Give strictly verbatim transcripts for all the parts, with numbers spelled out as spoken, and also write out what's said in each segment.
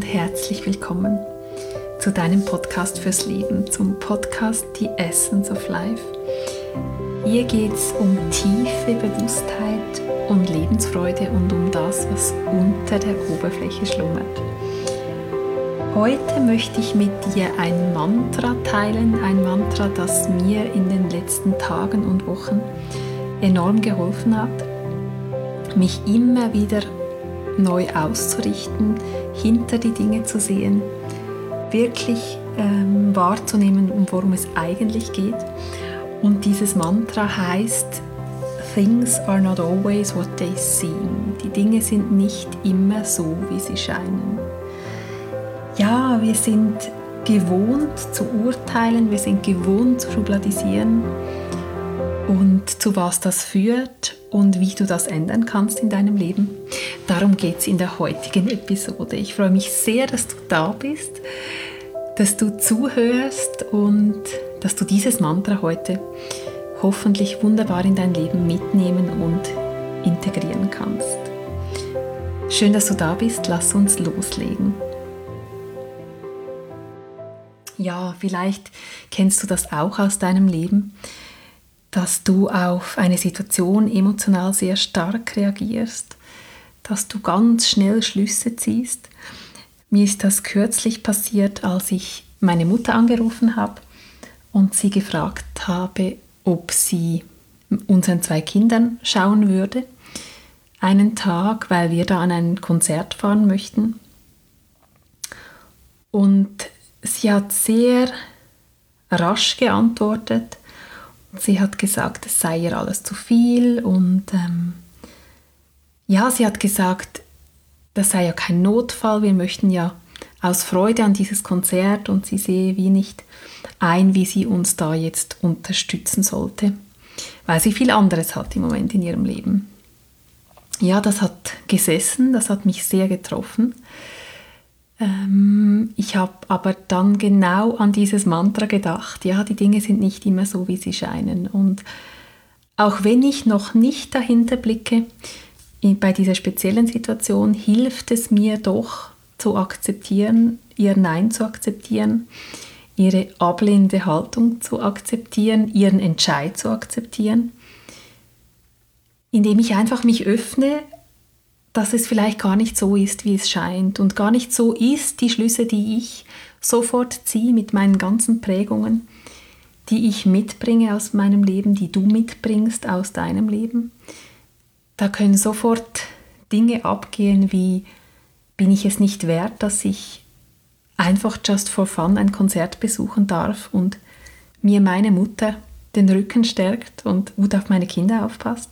herzlich willkommen zu deinem Podcast fürs Leben, zum Podcast The Essence of Life. Hier geht es um tiefe Bewusstheit und Lebensfreude und um das, was unter der Oberfläche schlummert. Heute möchte ich mit dir ein Mantra teilen, ein Mantra, das mir in den letzten Tagen und Wochen enorm geholfen hat, mich immer wieder neu auszurichten, hinter die Dinge zu sehen, wirklich ähm, wahrzunehmen, um worum es eigentlich geht. Und dieses Mantra heißt: Things are not always what they seem. Die Dinge sind nicht immer so, wie sie scheinen. Ja, wir sind gewohnt zu urteilen, wir sind gewohnt zu schubladisieren und zu was das führt und wie du das ändern kannst in deinem Leben. Darum geht es in der heutigen Episode. Ich freue mich sehr, dass du da bist, dass du zuhörst und dass du dieses Mantra heute hoffentlich wunderbar in dein Leben mitnehmen und integrieren kannst. Schön, dass du da bist. Lass uns loslegen. Ja, vielleicht kennst du das auch aus deinem Leben, dass du auf eine Situation emotional sehr stark reagierst, dass du ganz schnell Schlüsse ziehst. Mir ist das kürzlich passiert, als ich meine Mutter angerufen habe und sie gefragt habe, ob sie unseren zwei Kindern schauen würde, einen Tag, weil wir da an ein Konzert fahren möchten. Und sie hat sehr rasch geantwortet. Sie hat gesagt, es sei ihr alles zu viel und ähm, ja, sie hat gesagt, das sei ja kein Notfall, wir möchten ja aus Freude an dieses Konzert und sie sehe wie nicht ein, wie sie uns da jetzt unterstützen sollte, weil sie viel anderes hat im Moment in ihrem Leben. Ja, das hat gesessen, das hat mich sehr getroffen. Ähm, ich habe aber dann genau an dieses Mantra gedacht, ja, die Dinge sind nicht immer so, wie sie scheinen. Und auch wenn ich noch nicht dahinter blicke, in, bei dieser speziellen Situation, hilft es mir doch zu akzeptieren, ihr Nein zu akzeptieren, ihre ablehnende Haltung zu akzeptieren, ihren Entscheid zu akzeptieren, indem ich einfach mich öffne, dass es vielleicht gar nicht so ist, wie es scheint und gar nicht so ist, die Schlüsse, die ich sofort ziehe mit meinen ganzen Prägungen, die ich mitbringe aus meinem Leben, die du mitbringst aus deinem Leben. Da können sofort Dinge abgehen wie, bin ich es nicht wert, dass ich einfach just for fun ein Konzert besuchen darf und mir meine Mutter den Rücken stärkt und gut auf meine Kinder aufpasst?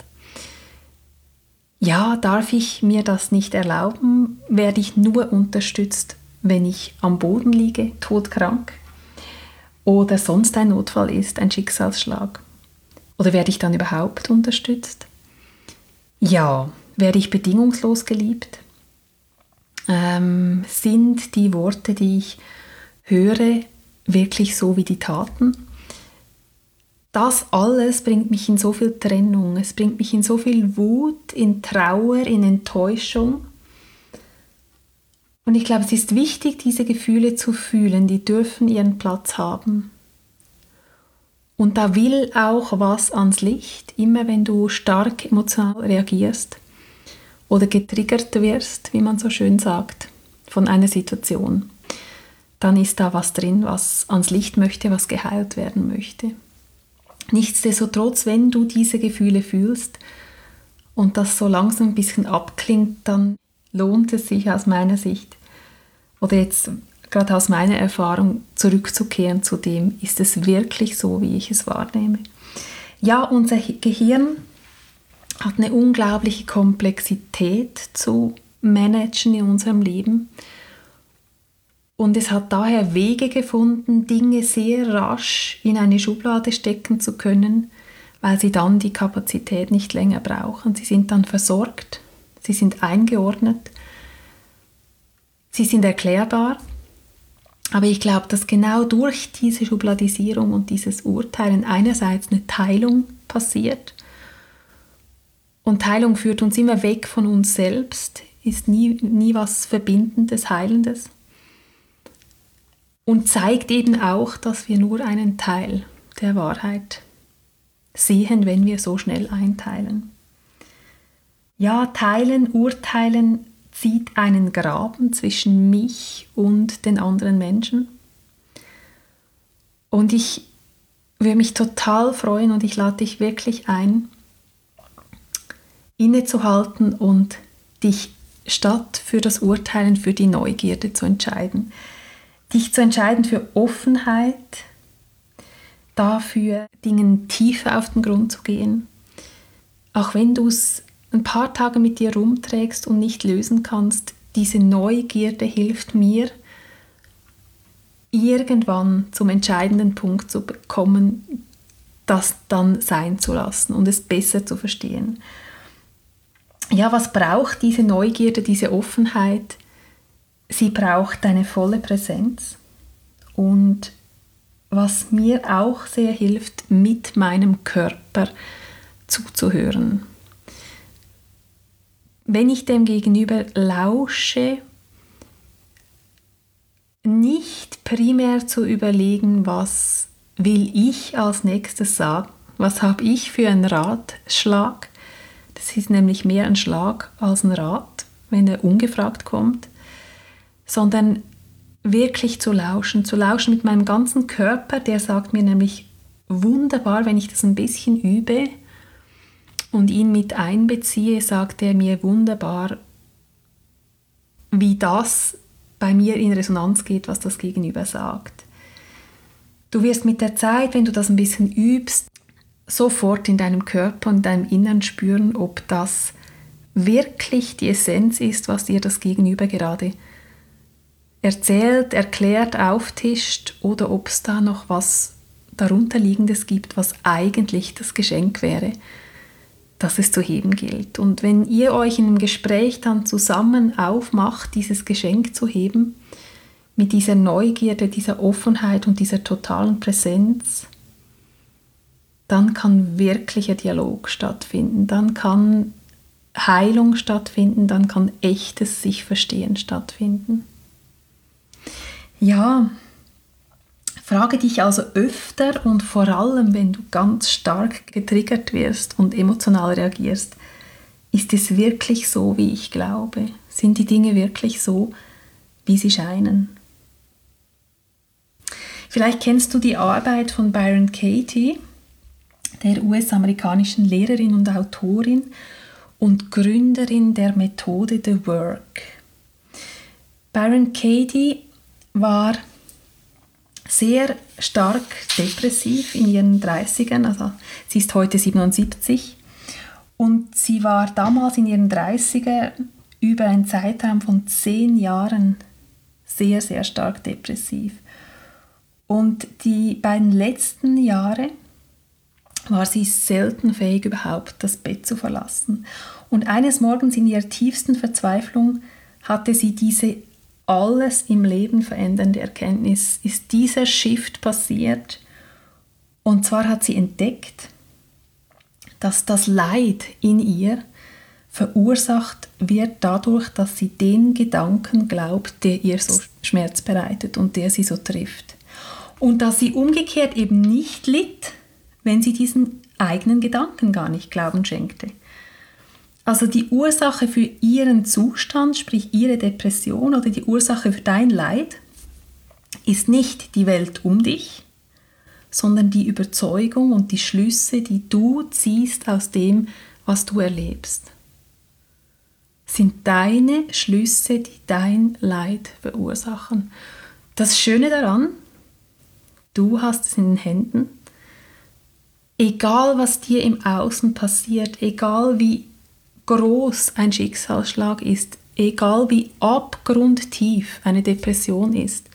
Ja, darf ich mir das nicht erlauben? Werde ich nur unterstützt, wenn ich am Boden liege, todkrank? Oder sonst ein Notfall ist, ein Schicksalsschlag? Oder werde ich dann überhaupt unterstützt? Ja, werde ich bedingungslos geliebt? Ähm, sind die Worte, die ich höre, wirklich so wie die Taten? Das alles bringt mich in so viel Trennung, es bringt mich in so viel Wut, in Trauer, in Enttäuschung. Und ich glaube, es ist wichtig, diese Gefühle zu fühlen, die dürfen ihren Platz haben. Und da will auch was ans Licht, immer wenn du stark emotional reagierst oder getriggert wirst, wie man so schön sagt, von einer Situation, dann ist da was drin, was ans Licht möchte, was geheilt werden möchte. Nichtsdestotrotz, wenn du diese Gefühle fühlst und das so langsam ein bisschen abklingt, dann lohnt es sich aus meiner Sicht oder jetzt gerade aus meiner Erfahrung zurückzukehren zu dem, ist es wirklich so, wie ich es wahrnehme. Ja, unser Gehirn hat eine unglaubliche Komplexität zu managen in unserem Leben. Und es hat daher Wege gefunden, Dinge sehr rasch in eine Schublade stecken zu können, weil sie dann die Kapazität nicht länger brauchen. Sie sind dann versorgt, sie sind eingeordnet, sie sind erklärbar. Aber ich glaube, dass genau durch diese Schubladisierung und dieses Urteilen einerseits eine Teilung passiert. Und Teilung führt uns immer weg von uns selbst, ist nie, nie was Verbindendes, Heilendes. und zeigt eben auch, dass wir nur einen Teil der Wahrheit sehen, wenn wir so schnell einteilen. Ja, teilen, urteilen zieht einen Graben zwischen mich und den anderen Menschen. Und ich würde mich total freuen und ich lade dich wirklich ein, innezuhalten und dich statt für das Urteilen für die Neugierde zu entscheiden. Dich zu entscheiden für Offenheit, dafür Dingen tiefer auf den Grund zu gehen. Auch wenn du es ein paar Tage mit dir rumträgst und nicht lösen kannst, diese Neugierde hilft mir, irgendwann zum entscheidenden Punkt zu kommen, das dann sein zu lassen und es besser zu verstehen. Ja, was braucht diese Neugierde, diese Offenheit? Sie braucht deine volle Präsenz. Und was mir auch sehr hilft, mit meinem Körper zuzuhören. Wenn ich dem Gegenüber lausche, nicht primär zu überlegen, was will ich als nächstes sagen, was habe ich für einen Ratschlag. Das ist nämlich mehr ein Schlag als ein Rat, wenn er ungefragt kommt, sondern wirklich zu lauschen, zu lauschen mit meinem ganzen Körper, der sagt mir nämlich wunderbar, wenn ich das ein bisschen übe und ihn mit einbeziehe, sagt er mir wunderbar, wie das bei mir in Resonanz geht, was das Gegenüber sagt. Du wirst mit der Zeit, wenn du das ein bisschen übst, sofort in deinem Körper und deinem Innern spüren, ob das wirklich die Essenz ist, was dir das Gegenüber gerade erzählt, erklärt, auftischt oder ob es da noch was darunterliegendes gibt, was eigentlich das Geschenk wäre, das es zu heben gilt. Und wenn ihr euch in einem Gespräch dann zusammen aufmacht, dieses Geschenk zu heben, mit dieser Neugierde, dieser Offenheit und dieser totalen Präsenz, dann kann wirklicher Dialog stattfinden, dann kann Heilung stattfinden, dann kann echtes sich verstehen stattfinden. Ja, frage dich also öfter und vor allem, wenn du ganz stark getriggert wirst und emotional reagierst, ist es wirklich so, wie ich glaube? Sind die Dinge wirklich so, wie sie scheinen? Vielleicht kennst du die Arbeit von Byron Katie, der U S-amerikanischen Lehrerin und Autorin und Gründerin der Methode The Work. Byron Katie war sehr stark depressiv in ihren dreißigern, also sie ist heute siebenundsiebzig und sie war damals in ihren dreißigern über einen Zeitraum von zehn Jahren sehr, sehr stark depressiv. Und die beiden letzten Jahre war sie selten fähig, überhaupt das Bett zu verlassen. Und eines Morgens in ihrer tiefsten Verzweiflung hatte sie diese alles im Leben verändernde Erkenntnis, ist dieser Shift passiert. Und zwar hat sie entdeckt, dass das Leid in ihr verursacht wird dadurch, dass sie den Gedanken glaubt, der ihr so Schmerz bereitet und der sie so trifft. Und dass sie umgekehrt eben nicht litt, wenn sie diesen eigenen Gedanken gar nicht Glauben schenkte. Also die Ursache für ihren Zustand, sprich ihre Depression oder die Ursache für dein Leid, ist nicht die Welt um dich, sondern die Überzeugung und die Schlüsse, die du ziehst aus dem, was du erlebst. Sind deine Schlüsse, die dein Leid verursachen. Das Schöne daran, du hast es in den Händen. Egal, was dir im Außen passiert, egal wie groß ein Schicksalsschlag ist, egal wie abgrundtief eine Depression ist,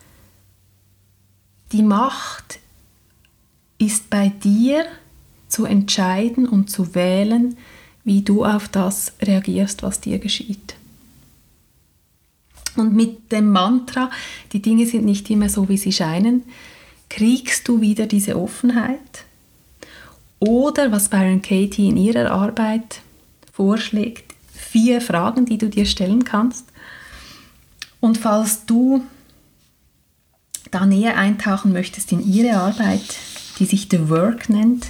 die Macht ist bei dir zu entscheiden und zu wählen, wie du auf das reagierst, was dir geschieht. Und mit dem Mantra, die Dinge sind nicht immer so, wie sie scheinen, kriegst du wieder diese Offenheit. Oder, was Byron Katie in ihrer Arbeit vorschlägt, vier Fragen, die du dir stellen kannst. Und falls du da näher eintauchen möchtest in ihre Arbeit, die sich The Work nennt,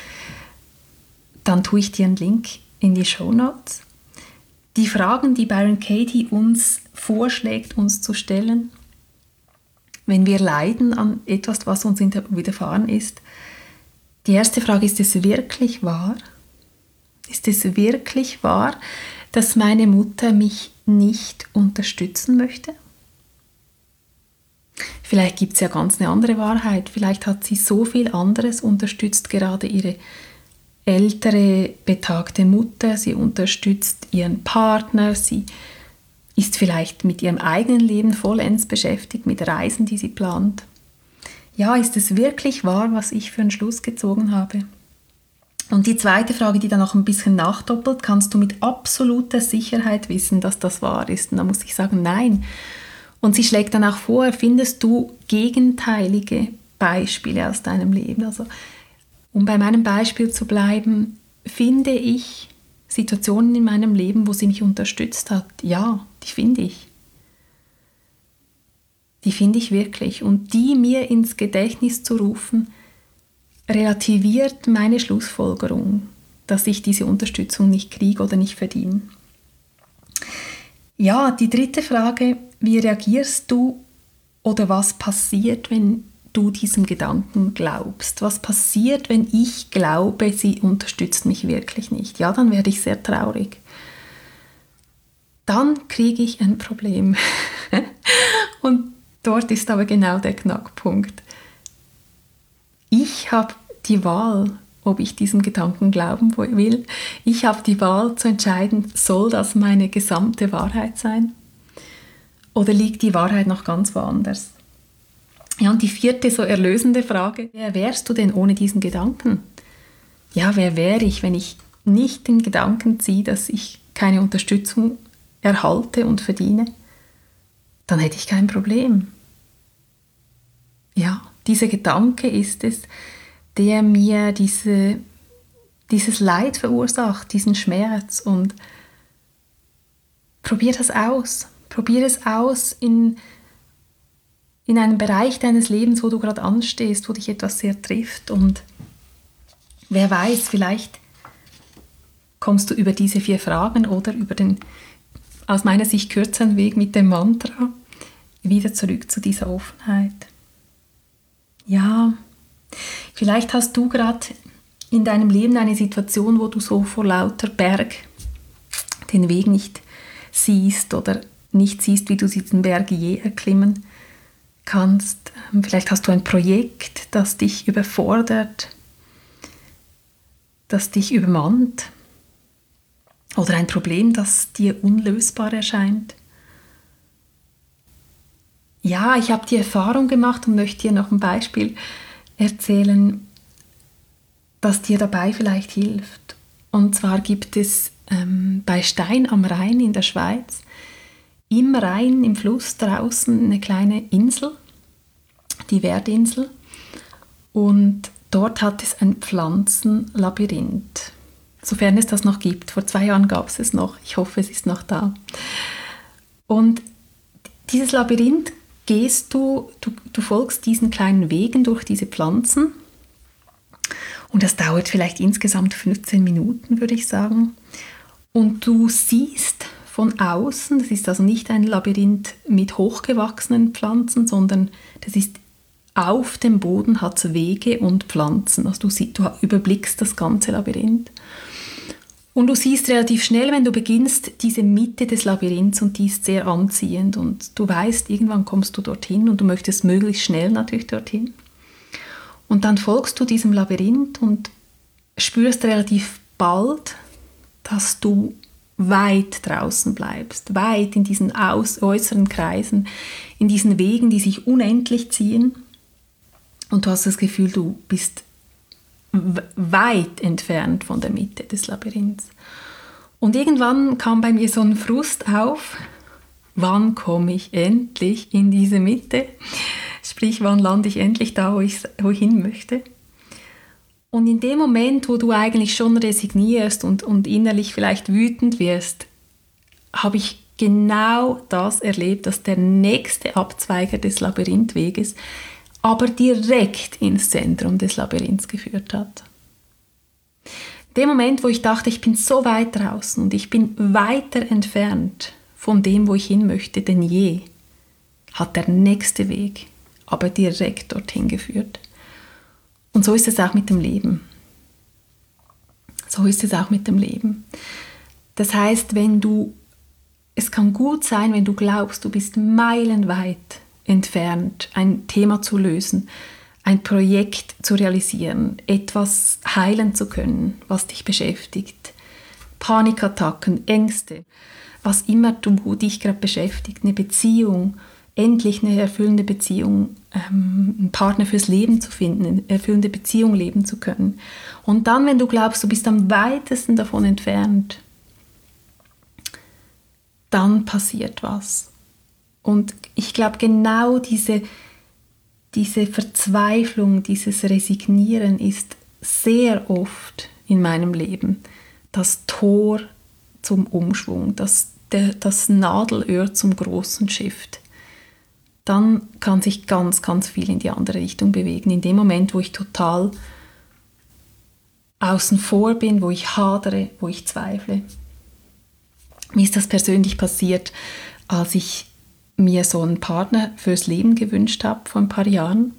dann tue ich dir einen Link in die Shownotes. Die Fragen, die Byron Katie uns vorschlägt, uns zu stellen, wenn wir leiden an etwas, was uns widerfahren ist. Die erste Frage, ist es wirklich wahr? Ist es wirklich wahr, dass meine Mutter mich nicht unterstützen möchte? Vielleicht gibt es ja ganz eine andere Wahrheit. Vielleicht hat sie so viel anderes, unterstützt gerade ihre ältere, betagte Mutter, sie unterstützt ihren Partner, sie ist vielleicht mit ihrem eigenen Leben vollends beschäftigt, mit Reisen, die sie plant. Ja, ist es wirklich wahr, was ich für einen Schluss gezogen habe? Und die zweite Frage, die dann noch ein bisschen nachdoppelt, kannst du mit absoluter Sicherheit wissen, dass das wahr ist? Und da muss ich sagen, nein. Und sie schlägt dann auch vor, findest du gegenteilige Beispiele aus deinem Leben? Also, um bei meinem Beispiel zu bleiben, finde ich Situationen in meinem Leben, wo sie mich unterstützt hat. Ja, die finde ich. Die finde ich wirklich. Und die mir ins Gedächtnis zu rufen, relativiert meine Schlussfolgerung, dass ich diese Unterstützung nicht kriege oder nicht verdiene. Ja, die dritte Frage, wie reagierst du oder was passiert, wenn du diesem Gedanken glaubst? Was passiert, wenn ich glaube, sie unterstützt mich wirklich nicht? Ja, dann werde ich sehr traurig. Dann kriege ich ein Problem. Und dort ist aber genau der Knackpunkt. Ich habe die Wahl, ob ich diesem Gedanken glauben will. Ich habe die Wahl zu entscheiden, soll das meine gesamte Wahrheit sein? Oder liegt die Wahrheit noch ganz woanders? Ja, und die vierte, so erlösende Frage, wer wärst du denn ohne diesen Gedanken? Ja, wer wäre ich, wenn ich nicht den Gedanken ziehe, dass ich keine Unterstützung erhalte und verdiene? Dann hätte ich kein Problem. Ja, dieser Gedanke ist es, der mir diese, dieses Leid verursacht, diesen Schmerz. Und probier das aus. Probier es aus in in einem Bereich deines Lebens, wo du gerade anstehst, wo dich etwas sehr trifft. Und wer weiß, vielleicht kommst du über diese vier Fragen oder über den aus meiner Sicht kürzeren Weg mit dem Mantra wieder zurück zu dieser Offenheit. Ja, vielleicht hast du gerade in deinem Leben eine Situation, wo du so vor lauter Berg den Weg nicht siehst oder nicht siehst, wie du diesen Berg je erklimmen kannst. Vielleicht hast du ein Projekt, das dich überfordert, das dich übermannt oder ein Problem, das dir unlösbar erscheint. Ja, ich habe die Erfahrung gemacht und möchte dir noch ein Beispiel erzählen, das dir dabei vielleicht hilft. Und zwar gibt es ähm, bei Stein am Rhein in der Schweiz im Rhein, im Fluss draußen, eine kleine Insel, die Werdinsel. Und dort hat es ein Pflanzenlabyrinth, sofern es das noch gibt. Vor zwei Jahren gab es es noch. Ich hoffe, es ist noch da. Und dieses Labyrinth gehst du, du, du folgst diesen kleinen Wegen durch diese Pflanzen. Und das dauert vielleicht insgesamt fünfzehn Minuten, würde ich sagen. Und du siehst von außen, das ist also nicht ein Labyrinth mit hochgewachsenen Pflanzen, sondern das ist auf dem Boden, hat es Wege und Pflanzen. Also du, siehst, du überblickst das ganze Labyrinth. Und du siehst relativ schnell, wenn du beginnst, diese Mitte des Labyrinths, und die ist sehr anziehend. Und du weißt, irgendwann kommst du dorthin und du möchtest möglichst schnell natürlich dorthin. Und dann folgst du diesem Labyrinth und spürst relativ bald, dass du weit draußen bleibst, weit in diesen aus- äußeren Kreisen, in diesen Wegen, die sich unendlich ziehen. Und du hast das Gefühl, du bist w- weit entfernt von der Mitte des Labyrinths. Und irgendwann kam bei mir so ein Frust auf, wann komme ich endlich in diese Mitte? Sprich, wann lande ich endlich da, wo ich, wo ich hin möchte? Und in dem Moment, wo du eigentlich schon resignierst und, und innerlich vielleicht wütend wirst, habe ich genau das erlebt, dass der nächste Abzweiger des Labyrinthweges aber direkt ins Zentrum des Labyrinths geführt hat. Der Moment, wo ich dachte, ich bin so weit draußen und ich bin weiter entfernt von dem, wo ich hin möchte, denn je, hat der nächste Weg aber direkt dorthin geführt. Und so ist es auch mit dem Leben. So ist es auch mit dem Leben. Das heißt, wenn du, es kann gut sein, wenn du glaubst, du bist meilenweit entfernt, ein Thema zu lösen, ein Projekt zu realisieren, etwas heilen zu können, was dich beschäftigt, Panikattacken, Ängste, was immer du dich gerade beschäftigt, eine Beziehung, endlich eine erfüllende Beziehung, ähm, einen Partner fürs Leben zu finden, eine erfüllende Beziehung leben zu können. Und dann, wenn du glaubst, du bist am weitesten davon entfernt, dann passiert was. Und ich glaube, genau diese, diese Verzweiflung, dieses Resignieren ist sehr oft in meinem Leben das Tor zum Umschwung, das, der, das Nadelöhr zum großen Shift. Dann kann sich ganz, ganz viel in die andere Richtung bewegen. In dem Moment, wo ich total außen vor bin, wo ich hadere, wo ich zweifle. Mir ist das persönlich passiert, als ich mir so einen Partner fürs Leben gewünscht habe vor ein paar Jahren.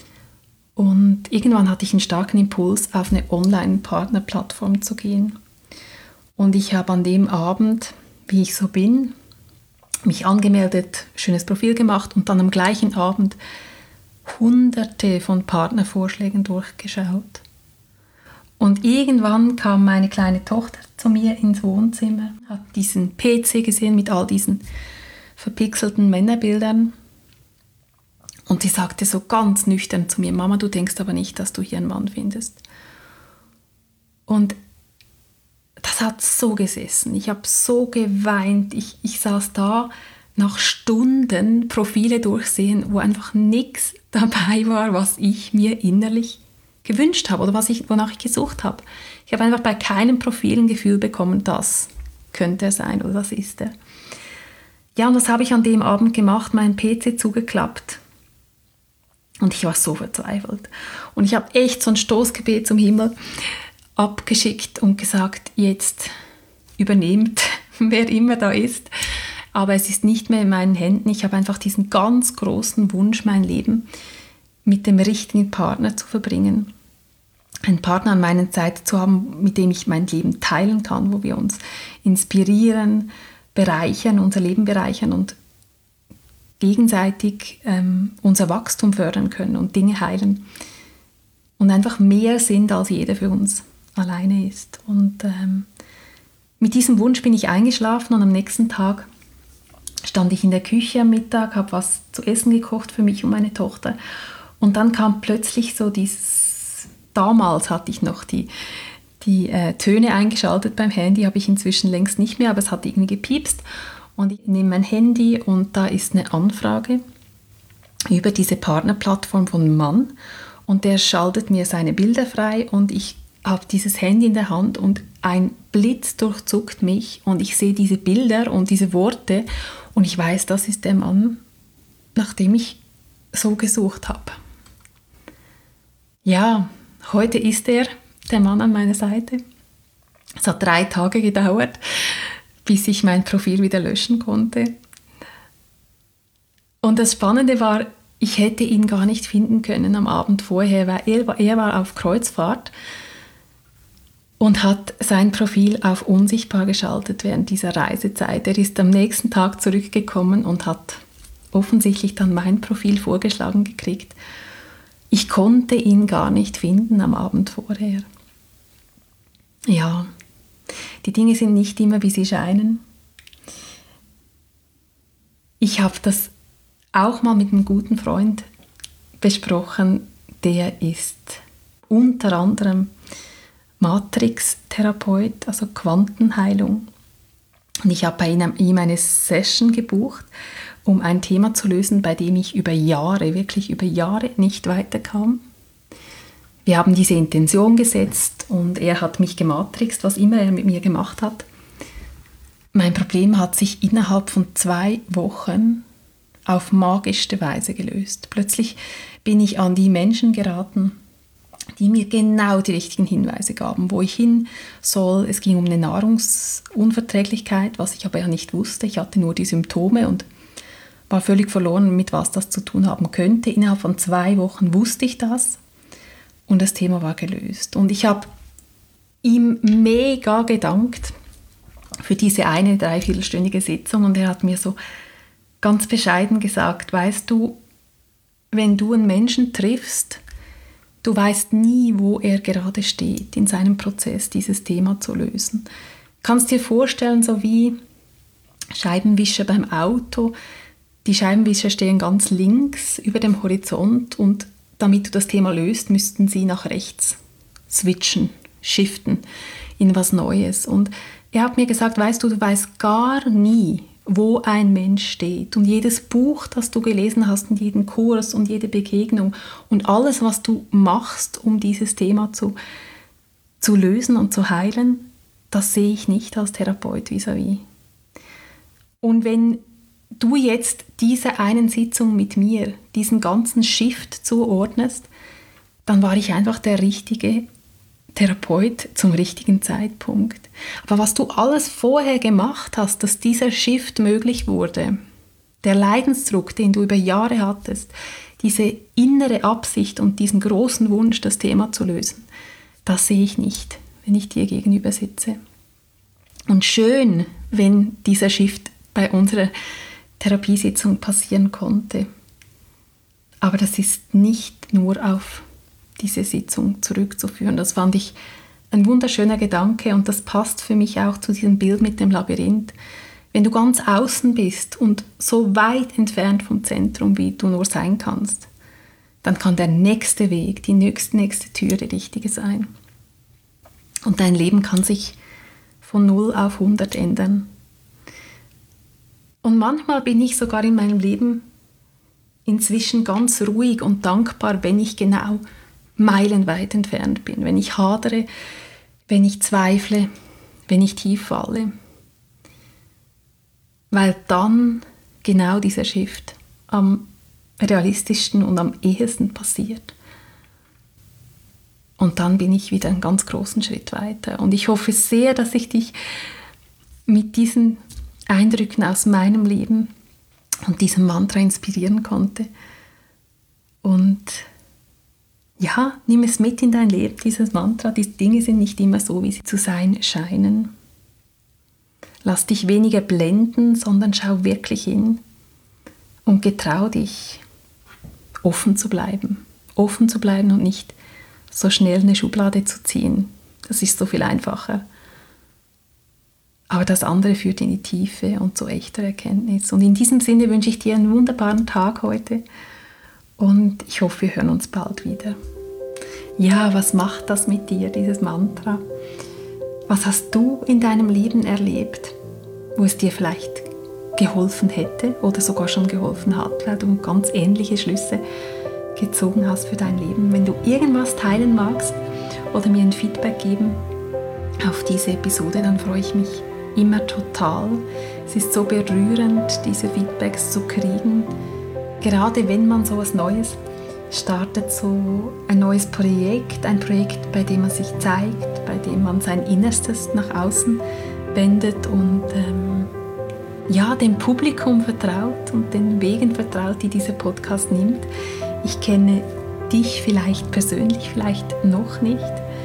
Und irgendwann hatte ich einen starken Impuls, auf eine Online-Partnerplattform zu gehen. Und ich habe an dem Abend, wie ich so bin, mich angemeldet, schönes Profil gemacht und dann am gleichen Abend hunderte von Partnervorschlägen durchgeschaut. Und irgendwann kam meine kleine Tochter zu mir ins Wohnzimmer, hat diesen P C gesehen mit all diesen verpixelten Männerbildern und sie sagte so ganz nüchtern zu mir: Mama, du denkst aber nicht, dass du hier einen Mann findest. Und das hat so gesessen. Ich habe so geweint. Ich, ich saß da nach Stunden Profile durchsehen, wo einfach nichts dabei war, was ich mir innerlich gewünscht habe oder was ich, wonach ich gesucht habe. Ich habe einfach bei keinem Profil ein Gefühl bekommen, das könnte er sein oder das ist er. Ja, und das habe ich an dem Abend gemacht, meinen P C zugeklappt. Und ich war so verzweifelt. Und ich habe echt so ein Stoßgebet zum Himmel abgeschickt und gesagt, jetzt übernehmt, wer immer da ist. Aber es ist nicht mehr in meinen Händen. Ich habe einfach diesen ganz großen Wunsch, mein Leben mit dem richtigen Partner zu verbringen. Einen Partner an meiner Seite zu haben, mit dem ich mein Leben teilen kann, wo wir uns inspirieren, bereichern, unser Leben bereichern und gegenseitig ähm, unser Wachstum fördern können und Dinge heilen. Und einfach mehr sind, als jeder für uns alleine ist. Und ähm, mit diesem Wunsch bin ich eingeschlafen und am nächsten Tag stand ich in der Küche am Mittag, habe was zu essen gekocht für mich und meine Tochter. Und dann kam plötzlich so dieses, damals hatte ich noch die, die äh, Töne eingeschaltet beim Handy, habe ich inzwischen längst nicht mehr, aber es hat irgendwie gepiepst. Und ich nehme mein Handy und da ist eine Anfrage über diese Partnerplattform von einem Mann. Und der schaltet mir seine Bilder frei und ich habe dieses Handy in der Hand und ein Blitz durchzuckt mich und ich sehe diese Bilder und diese Worte und ich weiß, das ist der Mann, nach dem ich so gesucht habe. Ja, heute ist er der Mann an meiner Seite. Es hat drei Tage gedauert, bis ich mein Profil wieder löschen konnte. Und das Spannende war, ich hätte ihn gar nicht finden können am Abend vorher, weil er war, er war auf Kreuzfahrt und hat sein Profil auf unsichtbar geschaltet während dieser Reisezeit. Er ist am nächsten Tag zurückgekommen und hat offensichtlich dann mein Profil vorgeschlagen gekriegt. Ich konnte ihn gar nicht finden am Abend vorher. Ja, die Dinge sind nicht immer, wie sie scheinen. Ich habe das auch mal mit einem guten Freund besprochen, der ist unter anderem Matrix-Therapeut, also Quantenheilung. Und ich habe bei ihm eine Session gebucht, um ein Thema zu lösen, bei dem ich über Jahre, wirklich über Jahre nicht weiterkam. Wir haben diese Intention gesetzt und er hat mich gematrixt, was immer er mit mir gemacht hat. mein Problem hat sich innerhalb von zwei Wochen auf magischste Weise gelöst. Plötzlich bin ich an die Menschen geraten, die mir genau die richtigen Hinweise gaben, wo ich hin soll. Es ging um eine Nahrungsunverträglichkeit, was ich aber ja nicht wusste. Ich hatte nur die Symptome und war völlig verloren, mit was das zu tun haben könnte. Innerhalb von zwei Wochen wusste ich das und das Thema war gelöst. Und ich habe ihm mega gedankt für diese eine dreiviertelstündige Sitzung und er hat mir so ganz bescheiden gesagt, weißt du, wenn du einen Menschen triffst, du weißt nie, wo er gerade steht in seinem Prozess, dieses Thema zu lösen. Du kannst dir vorstellen, so wie Scheibenwischer beim Auto. Die Scheibenwischer stehen ganz links über dem Horizont und damit du das Thema löst, müssten sie nach rechts switchen, shiften in was Neues. Und er hat mir gesagt, weißt du, du weißt gar nie, wo ein Mensch steht. Und jedes Buch, das du gelesen hast und jeden Kurs und jede Begegnung und alles, was du machst, um dieses Thema zu, zu lösen und zu heilen, das sehe ich nicht als Therapeut vis-à-vis. Und wenn du jetzt diese einen Sitzung mit mir, diesen ganzen Shift zuordnest, dann war ich einfach der richtige Therapeut zum richtigen Zeitpunkt. Aber was du alles vorher gemacht hast, dass dieser Shift möglich wurde, der Leidensdruck, den du über Jahre hattest, diese innere Absicht und diesen großen Wunsch, das Thema zu lösen, das sehe ich nicht, wenn ich dir gegenüber sitze. Und schön, wenn dieser Shift bei unserer Therapiesitzung passieren konnte. Aber das ist nicht nur auf diese Sitzung zurückzuführen. Das fand ich ein wunderschöner Gedanke und das passt für mich auch zu diesem Bild mit dem Labyrinth. Wenn du ganz außen bist und so weit entfernt vom Zentrum, wie du nur sein kannst, dann kann der nächste Weg, die nächste, nächste Tür die richtige sein. Und dein Leben kann sich von null auf hundert ändern. Und manchmal bin ich sogar in meinem Leben inzwischen ganz ruhig und dankbar, wenn ich genau meilenweit entfernt bin, wenn ich hadere, wenn ich zweifle, wenn ich tief falle. Weil dann genau dieser Shift am realistischsten und am ehesten passiert. Und dann bin ich wieder einen ganz großen Schritt weiter. Und ich hoffe sehr, dass ich dich mit diesen Eindrücken aus meinem Leben und diesem Mantra inspirieren konnte. Und ja, nimm es mit in dein Leben, dieses Mantra. Die Dinge sind nicht immer so, wie sie zu sein scheinen. Lass dich weniger blenden, sondern schau wirklich hin und getrau dich, offen zu bleiben. Offen zu bleiben und nicht so schnell eine Schublade zu ziehen. Das ist so viel einfacher. Aber das andere führt in die Tiefe und zu echter Erkenntnis. Und in diesem Sinne wünsche ich dir einen wunderbaren Tag heute. Und ich hoffe, wir hören uns bald wieder. Ja, was macht das mit dir, dieses Mantra? Was hast du in deinem Leben erlebt, wo es dir vielleicht geholfen hätte oder sogar schon geholfen hat, weil du ganz ähnliche Schlüsse gezogen hast für dein Leben? Wenn du irgendwas teilen magst oder mir ein Feedback geben auf diese Episode, dann freue ich mich immer total. Es ist so berührend, diese Feedbacks zu kriegen. Gerade wenn man so etwas Neues startet, so ein neues Projekt, ein Projekt, bei dem man sich zeigt, bei dem man sein Innerstes nach außen wendet und ähm, ja, dem Publikum vertraut und den Wegen vertraut, die dieser Podcast nimmt. Ich kenne dich vielleicht persönlich, vielleicht noch nicht.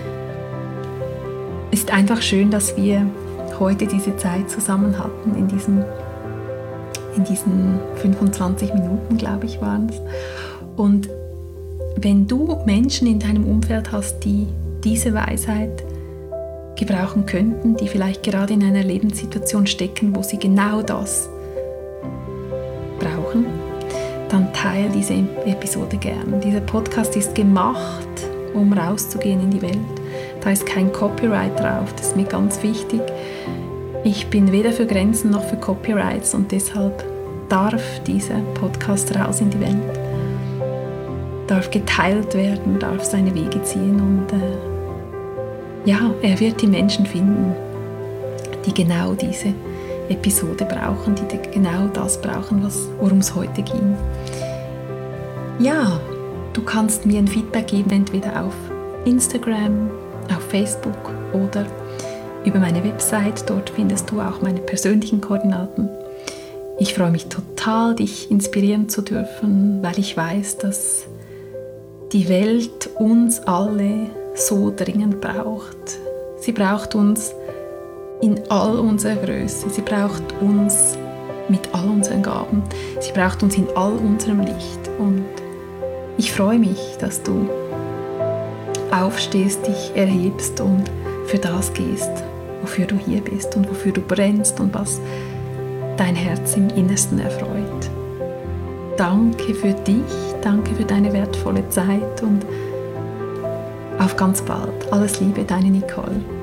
Es ist einfach schön, dass wir heute diese Zeit zusammen hatten, in diesen in diesen fünfundzwanzig Minuten, glaube ich, waren es. Und wenn du Menschen in deinem Umfeld hast, die diese Weisheit gebrauchen könnten, die vielleicht gerade in einer Lebenssituation stecken, wo sie genau das brauchen, dann teile diese Episode gern. Dieser Podcast ist gemacht, um rauszugehen in die Welt. Da ist kein Copyright drauf, das ist mir ganz wichtig. Ich bin weder für Grenzen noch für Copyrights und deshalb darf dieser Podcast raus in die Welt, darf geteilt werden, darf seine Wege ziehen und äh, ja, er wird die Menschen finden, die genau diese Episode brauchen, die genau das brauchen, worum es heute ging. Ja, du kannst mir ein Feedback geben, entweder auf Instagram, auf Facebook oder über meine Website. Dort findest du auch meine persönlichen Koordinaten. Ich freue mich total, dich inspirieren zu dürfen, weil ich weiß, dass die Welt uns alle so dringend braucht. Sie braucht uns in all unserer Größe. Sie braucht uns mit all unseren Gaben. Sie braucht uns in all unserem Licht. Und ich freue mich, dass du aufstehst, dich erhebst und für das gehst, wofür du hier bist und wofür du brennst und was dein Herz im Innersten erfreut. Danke für dich, danke für deine wertvolle Zeit und auf ganz bald. Alles Liebe, deine Nicole.